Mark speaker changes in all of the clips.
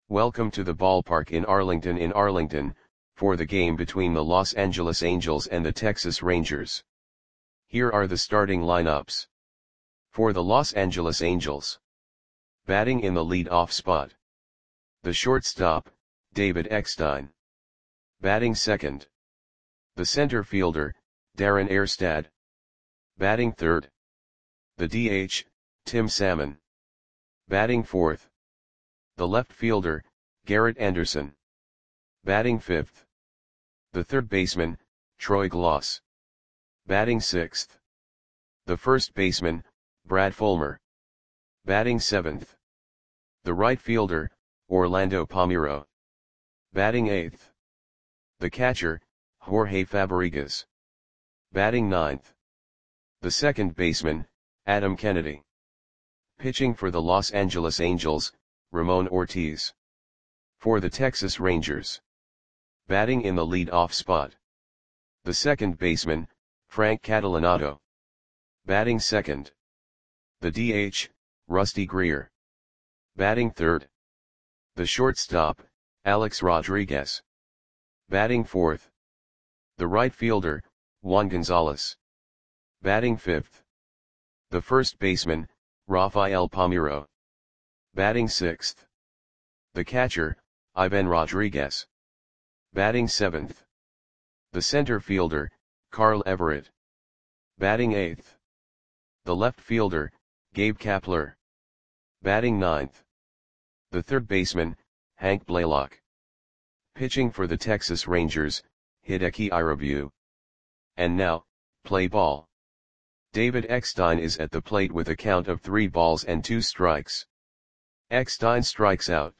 Speaker 1: Welcome to the ballpark in Arlington, for the game between the Los Angeles Angels and the Texas Rangers. Here are the starting lineups. For the Los Angeles Angels. Batting in the lead-off spot. The shortstop, David Eckstein. Batting second. The center fielder, Darren Erstad. Batting third. The DH, Tim Salmon. Batting fourth. The left fielder, Garrett Anderson. Batting fifth. The third baseman, Troy Glaus. Batting sixth. The first baseman, Brad Fulmer. Batting seventh. The right fielder, Orlando Palmeiro. Batting eighth. The catcher, Jorge Fabregas. Batting ninth. The second baseman, Adam Kennedy. Pitching for the Los Angeles Angels, Ramon Ortiz. For the Texas Rangers. Batting in the lead-off spot. The second baseman, Frank Catalanotto. Batting second. The DH, Rusty Greer. Batting third. The shortstop, Alex Rodriguez. Batting fourth. The right fielder, Juan Gonzalez. Batting fifth. The first baseman, Rafael Palmeiro. Batting sixth. The catcher, Ivan Rodriguez. Batting seventh. The center fielder, Carl Everett. Batting eighth. The left fielder, Gabe Kapler. Batting ninth. The third baseman, Hank Blaylock. Pitching for the Texas Rangers, Hideki Irabu. And now, play ball. David Eckstein is at the plate with a count of 3 balls and 2 strikes. Eckstein strikes out.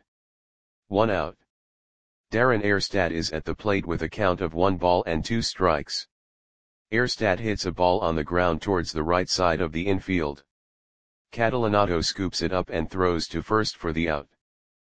Speaker 1: 1 out. Darren Erstad is at the plate with a count of 1 ball and 2 strikes. Erstad hits a ball on the ground towards the right side of the infield. Catalanotto scoops it up and throws to first for the out.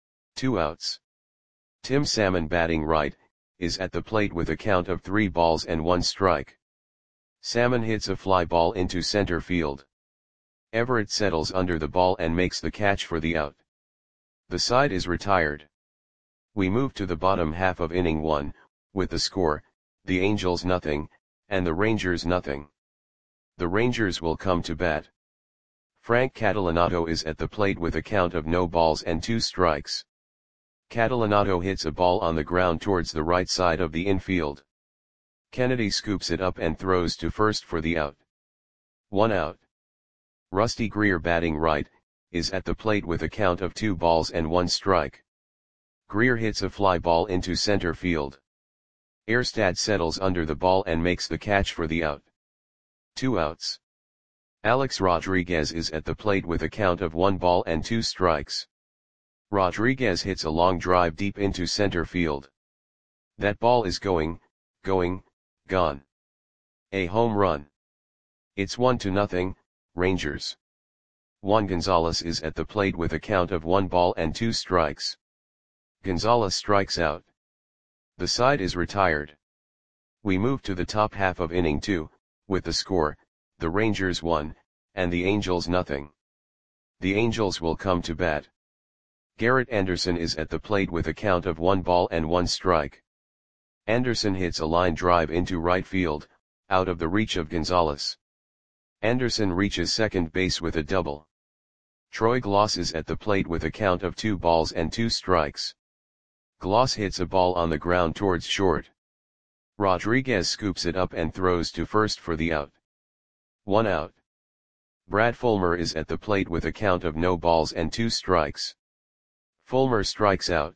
Speaker 1: 2 outs. Tim Salmon, batting right, is at the plate with a count of 3 balls and 1 strike. Salmon hits a fly ball into center field. Everett settles under the ball and makes the catch for the out. The side is retired. We move to the bottom half of inning 1, with the score, the Angels nothing, and the Rangers nothing. The Rangers will come to bat. Frank Catalanotto is at the plate with a count of no balls and 2 strikes. Catalanotto hits a ball on the ground towards the right side of the infield. Kennedy scoops it up and throws to first for the out. 1 out. Rusty Greer, batting right, is at the plate with a count of 2 balls and 1 strike. Greer hits a fly ball into center field. Erstad settles under the ball and makes the catch for the out. 2 outs. Alex Rodriguez is at the plate with a count of 1 ball and 2 strikes. Rodriguez hits a long drive deep into center field. That ball is going, gone. A home run. It's 1-0, Rangers. Juan Gonzalez is at the plate with a count of 1 ball and 2 strikes. Gonzalez strikes out. The side is retired. We move to the top half of inning 2, with the score, the Rangers 1, and the Angels nothing. The Angels will come to bat. Garrett Anderson is at the plate with a count of 1 ball and 1 strike. Anderson hits a line drive into right field, out of the reach of Gonzalez. Anderson reaches second base with a double. Troy Glaus is at the plate with a count of 2 balls and 2 strikes. Glaus hits a ball on the ground towards short. Rodriguez scoops it up and throws to first for the out. 1 out. Brad Fulmer is at the plate with a count of no balls and 2 strikes. Fulmer strikes out.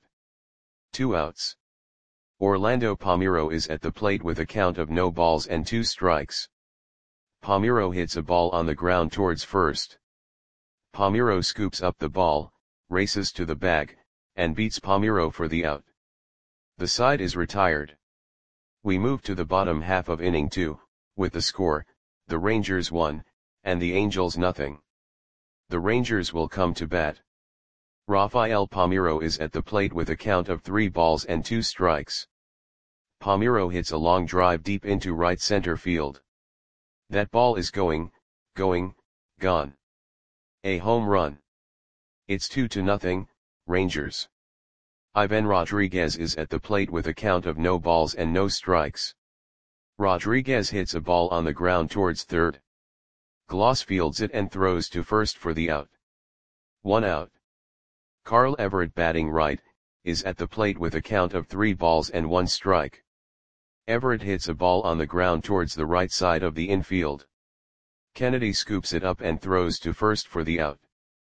Speaker 1: 2 outs. Orlando Palmeiro is at the plate with a count of no balls and 2 strikes. Palmeiro hits a ball on the ground towards first. Palmeiro scoops up the ball, races to the bag, and beats Palmeiro for the out. The side is retired. We move to the bottom half of inning 2, with the score, the Rangers 1, and the Angels nothing. The Rangers will come to bat. Rafael Palmeiro is at the plate with a count of 3 balls and 2 strikes. Palmeiro hits a long drive deep into right center field. That ball is going, gone. A home run. It's 2-0, Rangers. Ivan Rodriguez is at the plate with a count of no balls and no strikes. Rodriguez hits a ball on the ground towards third. Gloss fields it and throws to first for the out. 1 out. Carl Everett, batting right, is at the plate with a count of 3 balls and 1 strike. Everett hits a ball on the ground towards the right side of the infield. Kennedy scoops it up and throws to first for the out.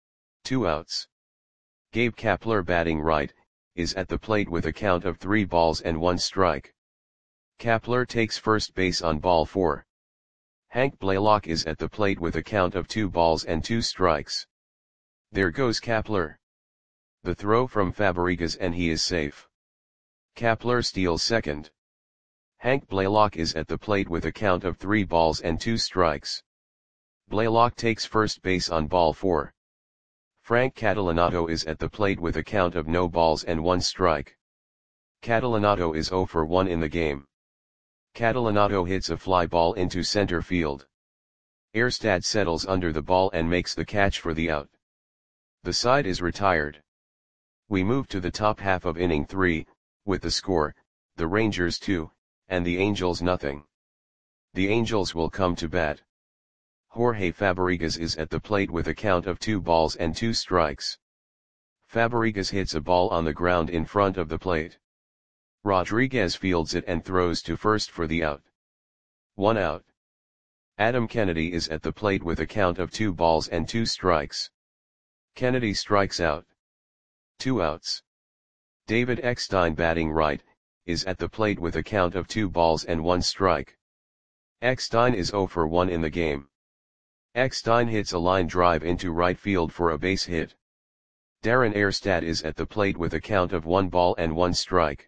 Speaker 1: 2 outs. Gabe Kapler, batting right, is at the plate with a count of 3 balls and 1 strike. Kapler takes first base on ball 4. Hank Blaylock is at the plate with a count of 2 balls and 2 strikes. There goes Kapler. The throw from Fabregas and he is safe. Kapler steals second. Hank Blaylock is at the plate with a count of 3 balls and 2 strikes. Blaylock takes first base on ball 4. Frank Catalanato is at the plate with a count of no balls and 1 strike. Catalanato is 0 for 1 in the game. Catalanato hits a fly ball into center field. Erstad settles under the ball and makes the catch for the out. The side is retired. We move to the top half of inning 3, with the score, the Rangers 2, and the Angels nothing. The Angels will come to bat. Jorge Fabregas is at the plate with a count of 2 balls and 2 strikes. Fabregas hits a ball on the ground in front of the plate. Rodriguez fields it and throws to first for the out. 1 out. Adam Kennedy is at the plate with a count of 2 balls and 2 strikes. Kennedy strikes out. 2 outs. David Eckstein, batting right, is at the plate with a count of 2 balls and 1 strike. Eckstein is 0 for 1 in the game. Eckstein hits a line drive into right field for a base hit. Darren Erstad is at the plate with a count of 1 ball and 1 strike.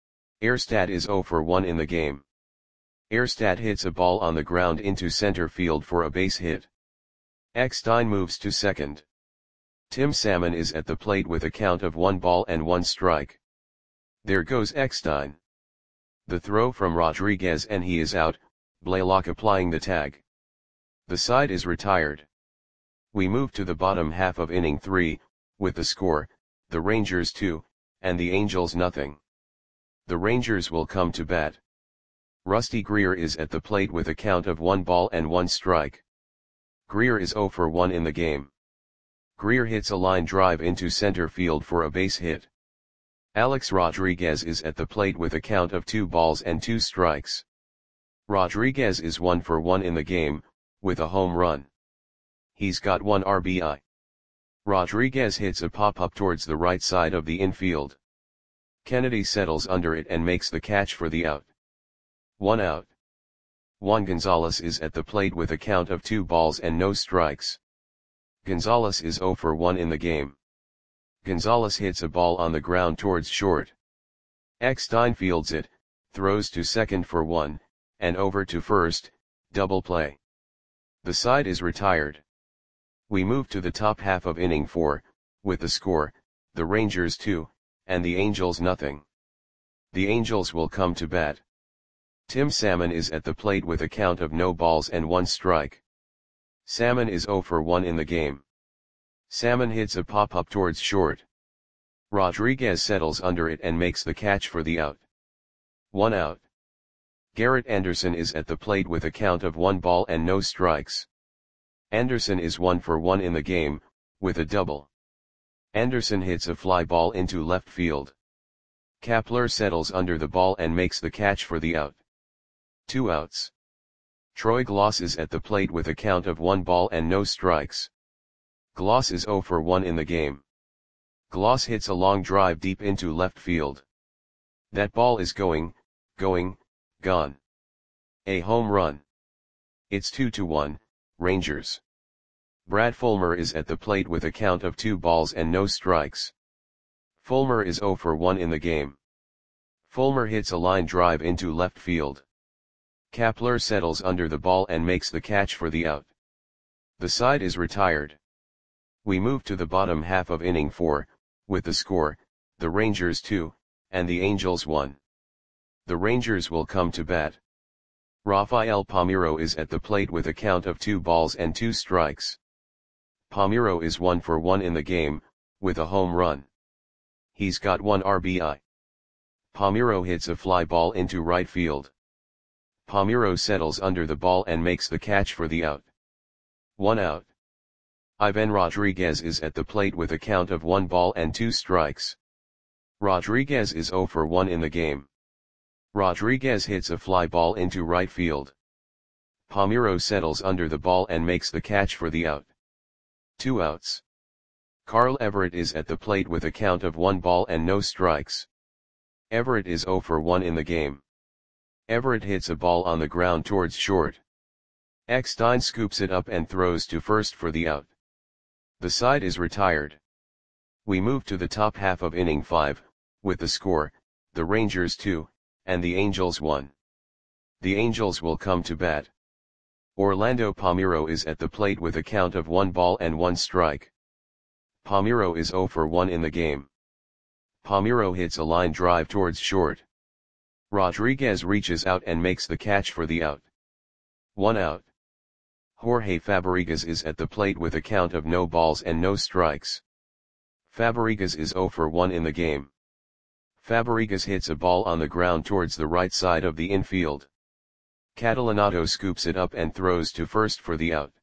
Speaker 1: Erstad is 0 for 1 in the game. Erstad hits a ball on the ground into center field for a base hit. Eckstein moves to second. Tim Salmon is at the plate with a count of 1 ball and 1 strike. There goes Eckstein. The throw from Rodriguez and he is out, Blaylock applying the tag. The side is retired. We move to the bottom half of inning 3, with the score, the Rangers 2, and the Angels nothing. The Rangers will come to bat. Rusty Greer is at the plate with a count of 1 ball and 1 strike. Greer is 0 for 1 in the game. Greer hits a line drive into center field for a base hit. Alex Rodriguez is at the plate with a count of 2 balls and 2 strikes. Rodriguez is 1 for 1 in the game, with a home run. He's got 1 RBI. Rodriguez hits a pop-up towards the right side of the infield. Kennedy settles under it and makes the catch for the out. 1 out. Juan Gonzalez is at the plate with a count of 2 balls and no strikes. Gonzalez is 0 for 1 in the game. Gonzalez hits a ball on the ground towards short. Eckstein fields it, throws to second for 1, and over to first, double play. The side is retired. We move to the top half of inning 4, with the score, the Rangers 2, and the Angels nothing. The Angels will come to bat. Tim Salmon is at the plate with a count of no balls and 1 strike. Salmon is 0 for 1 in the game. Salmon hits a pop-up towards short. Rodriguez settles under it and makes the catch for the out. 1 out. Garrett Anderson is at the plate with a count of 1 ball and no strikes. Anderson is 1 for 1 in the game, with a double. Anderson hits a fly ball into left field. Kapler settles under the ball and makes the catch for the out. 2 outs. Troy Gloss is at the plate with a count of 1 ball and no strikes. Gloss is 0 for 1 in the game. Gloss hits a long drive deep into left field. That ball is gone. A home run. It's 2-1, Rangers. Brad Fulmer is at the plate with a count of 2 balls and no strikes. Fulmer is 0 for 1 in the game. Fulmer hits a line drive into left field. Kapler settles under the ball and makes the catch for the out. The side is retired. We move to the bottom half of inning 4, with the score, the Rangers 2, and the Angels 1. The Rangers will come to bat. Rafael Palmeiro is at the plate with a count of 2 balls and 2 strikes. Palmeiro is 1 for 1 in the game, with a home run. He's got 1 RBI. Palmeiro hits a fly ball into right field. Palmeiro settles under the ball and makes the catch for the out. 1 out. Ivan Rodriguez is at the plate with a count of 1 ball and 2 strikes. Rodriguez is 0 for 1 in the game. Rodriguez hits a fly ball into right field. Palmeiro settles under the ball and makes the catch for the out. 2 outs. Carl Everett is at the plate with a count of 1 ball and no strikes. Everett is 0 for 1 in the game. Everett hits a ball on the ground towards short. Eckstein scoops it up and throws to first for the out. The side is retired. We move to the top half of inning 5, with the score, the Rangers 2, and the Angels 1. The Angels will come to bat. Orlando Palmeiro is at the plate with a count of 1 ball and 1 strike. Palmeiro is 0 for 1 in the game. Palmeiro hits a line drive towards short. Rodriguez reaches out and makes the catch for the out. 1 out. Jorge Fabrigas is at the plate with a count of no balls and no strikes. Fabrigas is 0 for 1 in the game. Fabrigas hits a ball on the ground towards the right side of the infield. Catalanato scoops it up and throws to first for the out.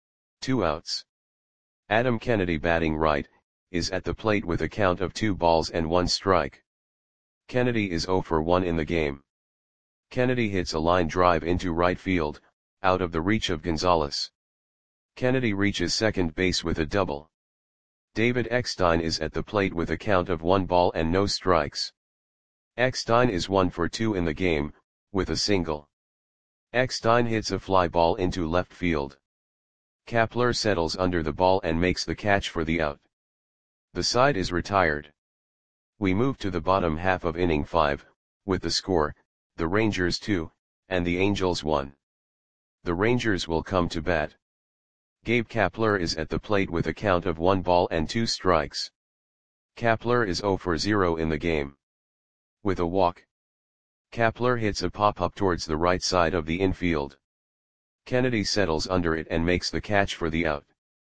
Speaker 1: 2 outs. Adam Kennedy, batting right, is at the plate with a count of 2 balls and 1 strike. Kennedy is 0 for 1 in the game. Kennedy hits a line drive into right field, out of the reach of Gonzalez. Kennedy reaches second base with a double. David Eckstein is at the plate with a count of 1 ball and no strikes. Eckstein is 1 for 2 in the game, with a single. Eckstein hits a fly ball into left field. Kapler settles under the ball and makes the catch for the out. The side is retired. We move to the bottom half of inning 5, with the score, the Rangers 2, and the Angels 1. The Rangers will come to bat. Gabe Kapler is at the plate with a count of 1 ball and 2 strikes. Kapler is 0 for 0 in the game. With a walk. Kapler hits a pop-up towards the right side of the infield. Kennedy settles under it and makes the catch for the out.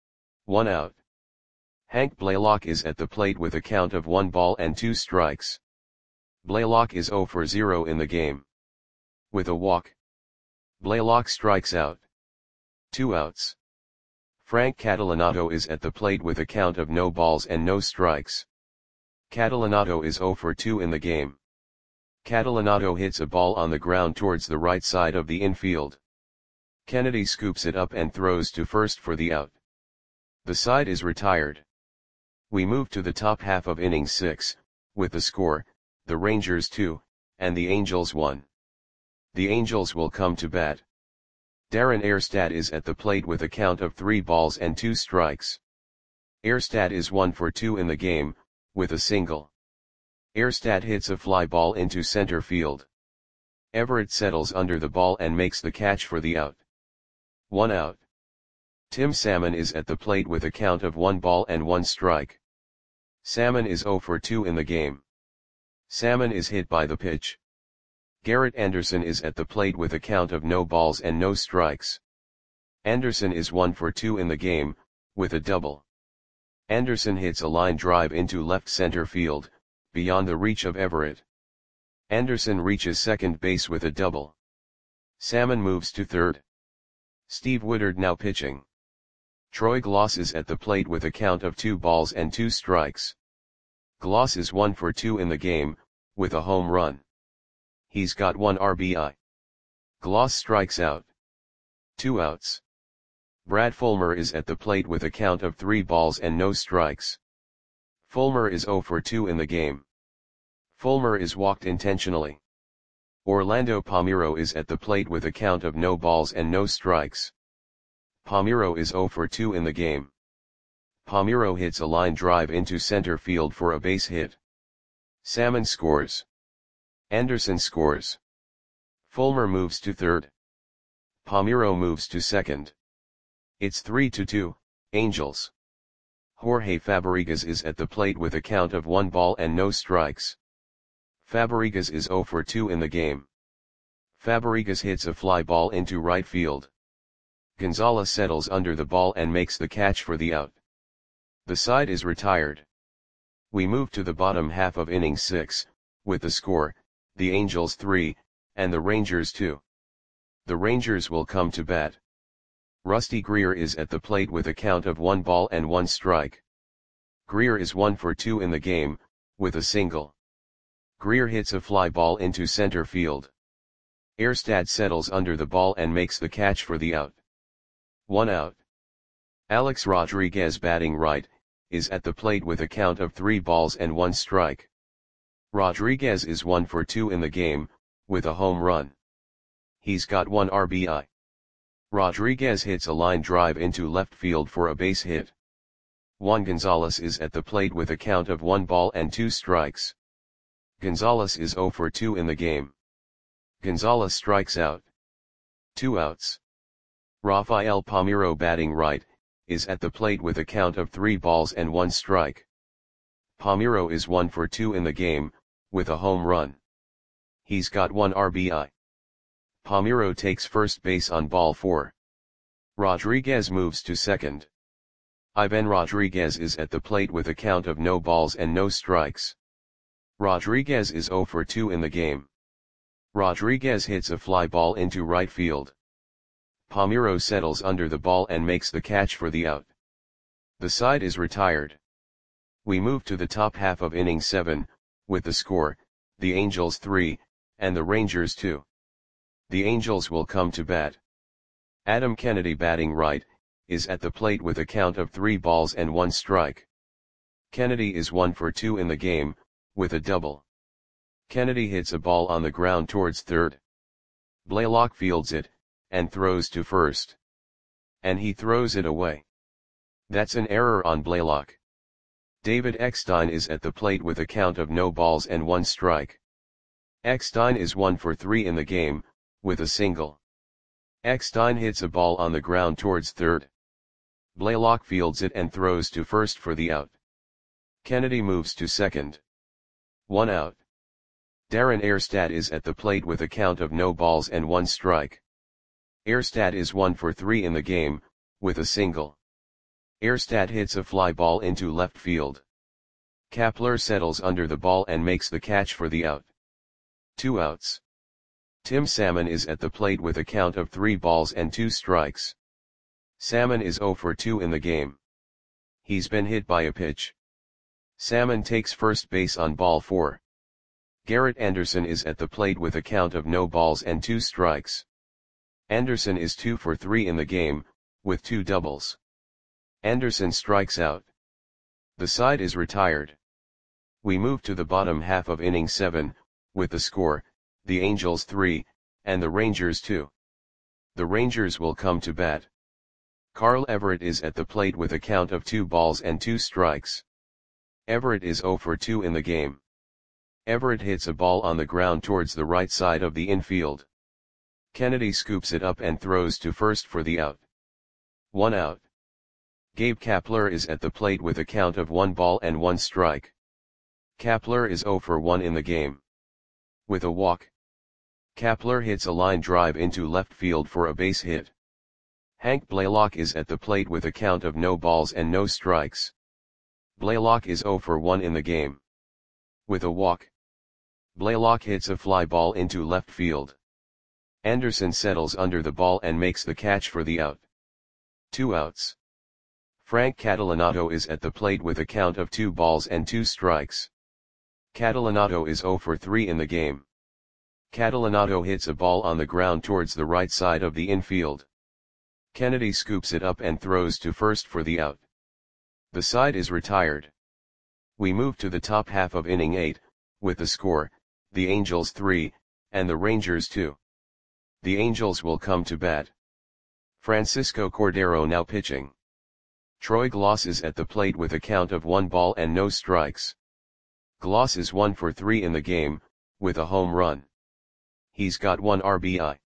Speaker 1: 1 out. Hank Blaylock is at the plate with a count of 1 ball and 2 strikes. Blaylock is 0 for 0 in the game. With a walk. Blaylock strikes out. 2 outs. Frank Catalanato is at the plate with a count of no balls and no strikes. Catalanato is 0 for 2 in the game. Catalanato hits a ball on the ground towards the right side of the infield. Kennedy scoops it up and throws to first for the out. The side is retired. We move to the top half of inning 6, with the score, the Rangers 2, and the Angels 1. The Angels will come to bat. Darren Erstad is at the plate with a count of 3 balls and 2 strikes. Erstad is 1 for 2 in the game, with a single. Erstad hits a fly ball into center field. Everett settles under the ball and makes the catch for the out. 1 out. Tim Salmon is at the plate with a count of 1 ball and 1 strike. Salmon is 0 for 2 in the game. Salmon is hit by the pitch. Garrett Anderson is at the plate with a count of no balls and no strikes. Anderson is 1 for 2 in the game, with a double. Anderson hits a line drive into left center field, beyond the reach of Everett. Anderson reaches second base with a double. Salmon moves to third. Steve Woodard now pitching. Troy Gloss is at the plate with a count of 2 balls and 2 strikes. Gloss is 1 for 2 in the game, with a home run. He's got 1 RBI. Gloss strikes out. 2 outs. Brad Fulmer is at the plate with a count of 3 balls and no strikes. Fulmer is 0 for 2 in the game. Fulmer is walked intentionally. Orlando Palmeiro is at the plate with a count of no balls and no strikes. Palmeiro is 0 for 2 in the game. Palmeiro hits a line drive into center field for a base hit. Salmon scores. Anderson scores. Fulmer moves to third. Palmeiro moves to second. It's 3-2, Angels. Jorge Fabrigas is at the plate with a count of 1 ball and no strikes. Fabrigas is 0 for 2 in the game. Fabrigas hits a fly ball into right field. Gonzalez settles under the ball and makes the catch for the out. The side is retired. We move to the bottom half of inning 6, with the score, the Angels 3, and the Rangers 2. The Rangers will come to bat. Rusty Greer is at the plate with a count of 1 ball and 1 strike. Greer is 1 for 2 in the game, with a single. Greer hits a fly ball into center field. Erstad settles under the ball and makes the catch for the out. 1 out. Alex Rodriguez, batting right, is at the plate with a count of 3 balls and 1 strike. Rodriguez is 1 for 2 in the game, with a home run. He's got 1 RBI. Rodriguez hits a line drive into left field for a base hit. Juan Gonzalez is at the plate with a count of 1 ball and 2 strikes. Gonzalez is 0 for 2 in the game. Gonzalez strikes out. 2 outs. Rafael Palmeiro, batting right, is at the plate with a count of 3 balls and 1 strike. Palmeiro is 1 for 2 in the game, with a home run. He's got 1 RBI. Palmeiro takes first base on ball 4. Rodriguez moves to second. Ivan Rodriguez is at the plate with a count of no balls and no strikes. Rodriguez is 0 for 2 in the game. Rodriguez hits a fly ball into right field. Palmeiro settles under the ball and makes the catch for the out. The side is retired. We move to the top half of inning 7, with the score, the Angels 3, and the Rangers 2. The Angels will come to bat. Adam Kennedy, batting right, is at the plate with a count of 3 balls and 1 strike. Kennedy is 1 for 2 in the game, with a double. Kennedy hits a ball on the ground towards third. Blaylock fields it, and throws to first. And he throws it away. That's an error on Blaylock. David Eckstein is at the plate with a count of no balls and 1 strike. Eckstein is 1 for 3 in the game, with a single. Eckstein hits a ball on the ground towards third. Blaylock fields it and throws to first for the out. Kennedy moves to second. 1 out. Darren Erstad is at the plate with a count of no balls and 1 strike. Erstad is 1 for 3 in the game, with a single. Erstad hits a fly ball into left field. Kapler settles under the ball and makes the catch for the out. 2 outs. Tim Salmon is at the plate with a count of 3 balls and 2 strikes. Salmon is 0 for 2 in the game. He's been hit by a pitch. Salmon takes first base on ball 4. Garrett Anderson is at the plate with a count of no balls and 2 strikes. Anderson is 2 for 3 in the game, with 2 doubles. Anderson strikes out. The side is retired. We move to the bottom half of inning 7, with the score, the Angels 3, and the Rangers 2. The Rangers will come to bat. Carl Everett is at the plate with a count of 2 balls and 2 strikes. Everett is 0 for 2 in the game. Everett hits a ball on the ground towards the right side of the infield. Kennedy scoops it up and throws to first for the out. 1 out. Gabe Kapler is at the plate with a count of 1 ball and 1 strike. Kapler is 0 for 1 in the game. With a walk. Kapler hits a line drive into left field for a base hit. Hank Blaylock is at the plate with a count of no balls and no strikes. Blaylock is 0 for 1 in the game. With a walk. Blaylock hits a fly ball into left field. Anderson settles under the ball and makes the catch for the out. 2 outs. Frank Catalanato is at the plate with a count of 2 balls and 2 strikes. Catalanato is 0 for 3 in the game. Catalanato hits a ball on the ground towards the right side of the infield. Kennedy scoops it up and throws to first for the out. The side is retired. We move to the top half of inning 8, with the score, the Angels 3, and the Rangers 2. The Angels will come to bat. Francisco Cordero now pitching. Troy Gloss is at the plate with a count of 1 ball and no strikes. Gloss is 1 for 3 in the game, with a home run. He's got 1 RBI.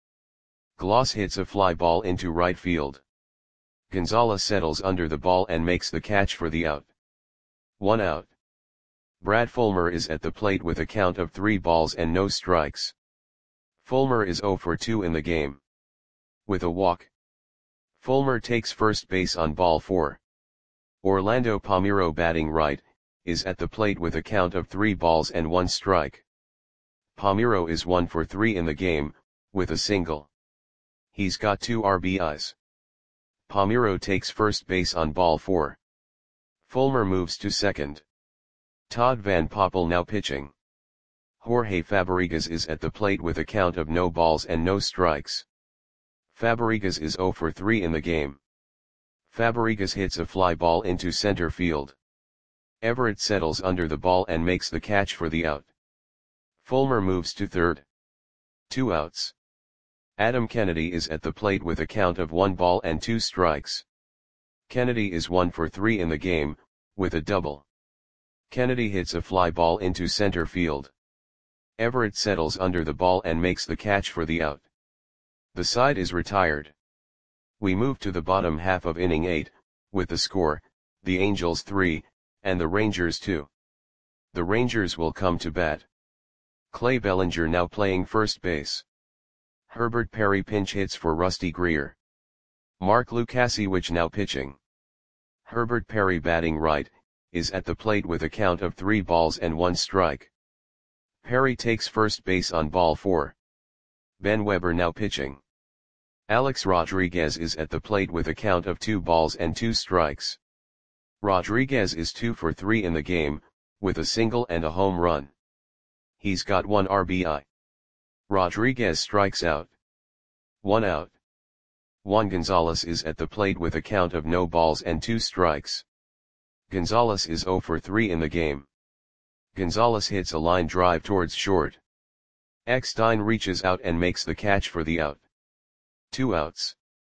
Speaker 1: Gloss hits a fly ball into right field. Gonzalez settles under the ball and makes the catch for the out. 1 out. Brad Fulmer is at the plate with a count of 3 balls and no strikes. Fulmer is 0 for 2 in the game. With a walk. Fulmer takes first base on ball 4. Orlando Palmeiro, batting right, is at the plate with a count of 3 balls and 1 strike. Palmeiro is 1 for 3 in the game, with a single. He's got 2 RBIs. Palmeiro takes first base on ball 4. Fulmer moves to second. Todd Van Poppel now pitching. Jorge Fabregas is at the plate with a count of no balls and no strikes. Fabregas is 0 for 3 in the game. Fabregas hits a fly ball into center field. Everett settles under the ball and makes the catch for the out. Fulmer moves to third. 2 outs. Adam Kennedy is at the plate with a count of 1 ball and 2 strikes. Kennedy is 1 for 3 in the game, with a double. Kennedy hits a fly ball into center field. Everett settles under the ball and makes the catch for the out. The side is retired. We move to the bottom half of inning 8, with the score, the Angels 3, and the Rangers 2. The Rangers will come to bat. Clay Bellinger now playing first base. Herbert Perry pinch hits for Rusty Greer. Mark Lukasiewicz now pitching. Herbert Perry batting right, is at the plate with a count of 3 balls and 1 strike. Perry takes first base on ball 4. Ben Weber now pitching. Alex Rodriguez is at the plate with a count of 2 balls and 2 strikes. Rodriguez is 2 for 3 in the game, with a single and a home run. He's got 1 RBI. Rodriguez strikes out. 1 out. Juan Gonzalez is at the plate with a count of no balls and 2 strikes. Gonzalez is 0 for 3 in the game. Gonzalez hits a line drive towards short. Eckstein reaches out and makes the catch for the out. 2 outs.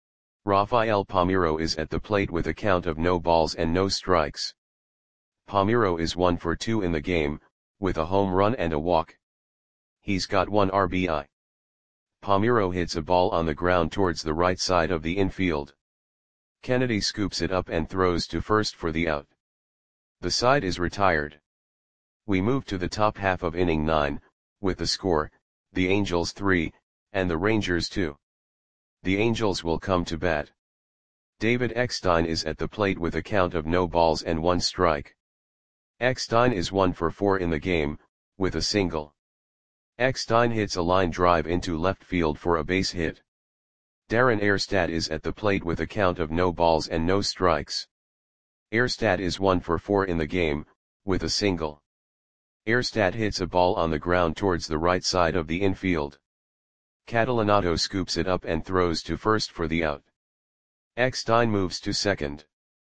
Speaker 1: Rafael Palmeiro is at the plate with a count of no balls and no strikes. Palmeiro is 1 for 2 in the game, with a home run and a walk. He's got 1 RBI. Palmeiro hits a ball on the ground towards the right side of the infield. Kennedy scoops it up and throws to first for the out. The side is retired. We move to the top half of inning 9, with the score, the Angels 3, and the Rangers 2. The Angels will come to bat. David Eckstein is at the plate with a count of no balls and 1 strike. Eckstein is 1 for 4 in the game, with a single. Eckstein hits a line drive into left field for a base hit. Darren Erstad is at the plate with a count of no balls and no strikes. Erstad is 1 for 4 in the game, with a single. Erstad hits a ball on the ground towards the right side of the infield. Catalanato scoops it up and throws to first for the out. Eckstein moves to second.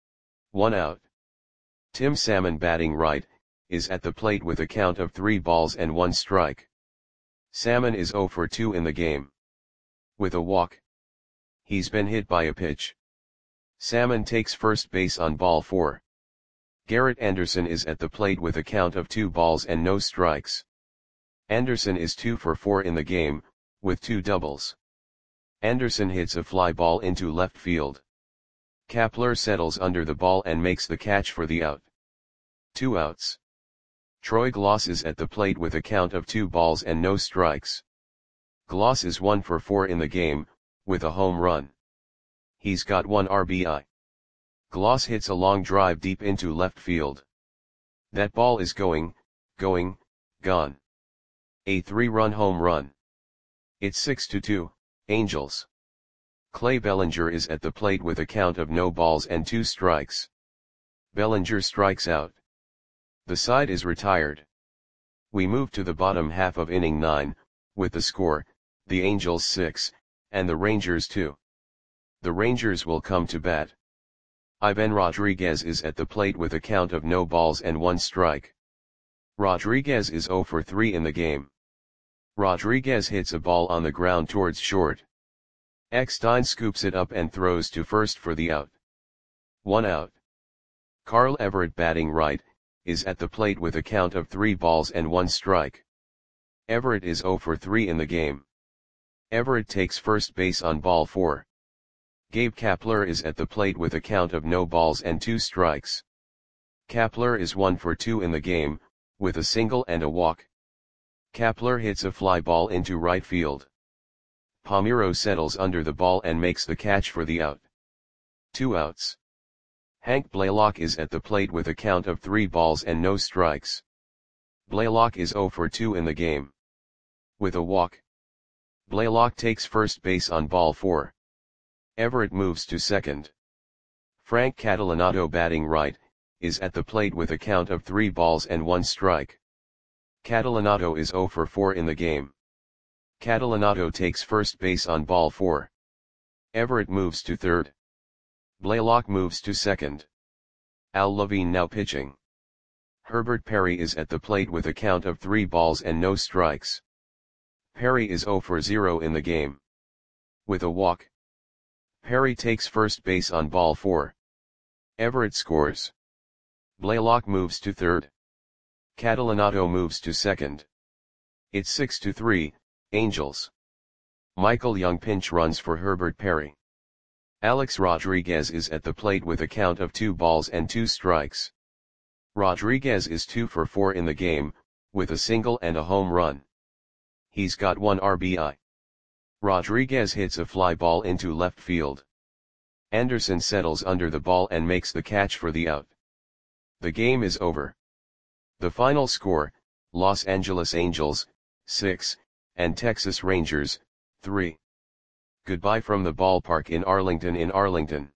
Speaker 1: 1 out. Tim Salmon batting right, is at the plate with a count of 3 balls and 1 strike. Salmon is 0 for 2 in the game. With a walk. He's been hit by a pitch. Salmon takes first base on ball 4. Garrett Anderson is at the plate with a count of 2 balls and no strikes. Anderson is 2 for 4 in the game, with 2 doubles. Anderson hits a fly ball into left field. Kapler settles under the ball and makes the catch for the out. 2 outs. Troy Gloss is at the plate with a count of 2 balls and no strikes. Gloss is 1 for 4 in the game, with a home run. He's got 1 RBI. Gloss hits a long drive deep into left field. That ball is gone. A 3-run home run. It's 6-2, Angels. Clay Bellinger is at the plate with a count of no balls and 2 strikes. Bellinger strikes out. The side is retired. We move to the bottom half of inning 9, with the score, the Angels 6, and the Rangers 2. The Rangers will come to bat. Ivan Rodriguez is at the plate with a count of no balls and 1 strike. Rodriguez is 0 for 3 in the game. Rodriguez hits a ball on the ground towards short. Eckstein scoops it up and throws to first for the out. 1 out. Carl Everett batting right, is at the plate with a count of 3 balls and 1 strike. Everett is 0 for 3 in the game. Everett takes first base on ball 4. Gabe Kapler is at the plate with a count of no balls and 2 strikes. Kapler is 1 for 2 in the game, with a single and a walk. Kapler hits a fly ball into right field. Palmeiro settles under the ball and makes the catch for the out. 2 outs. Hank Blaylock is at the plate with a count of 3 balls and no strikes. Blaylock is 0 for 2 in the game. With a walk. Blaylock takes first base on ball 4. Everett moves to second. Frank Catalanotto, batting right, is at the plate with a count of 3 balls and 1 strike. Catalanotto is 0 for 4 in the game. Catalanotto takes first base on ball 4. Everett moves to third. Blaylock moves to second. Al Levine now pitching. Herbert Perry is at the plate with a count of 3 balls and no strikes. Perry is 0 for 0 in the game. With a walk. Perry takes first base on ball 4. Everett scores. Blaylock moves to third. Catalanotto moves to second. It's 6-3, Angels. Michael Young pinch runs for Herbert Perry. Alex Rodriguez is at the plate with a count of 2 balls and 2 strikes. Rodriguez is 2 for 4 in the game, with a single and a home run. He's got 1 RBI. Rodriguez hits a fly ball into left field. Anderson settles under the ball and makes the catch for the out. The game is over. The final score, Los Angeles Angels, 6, and Texas Rangers, 3. Goodbye from the ballpark in Arlington.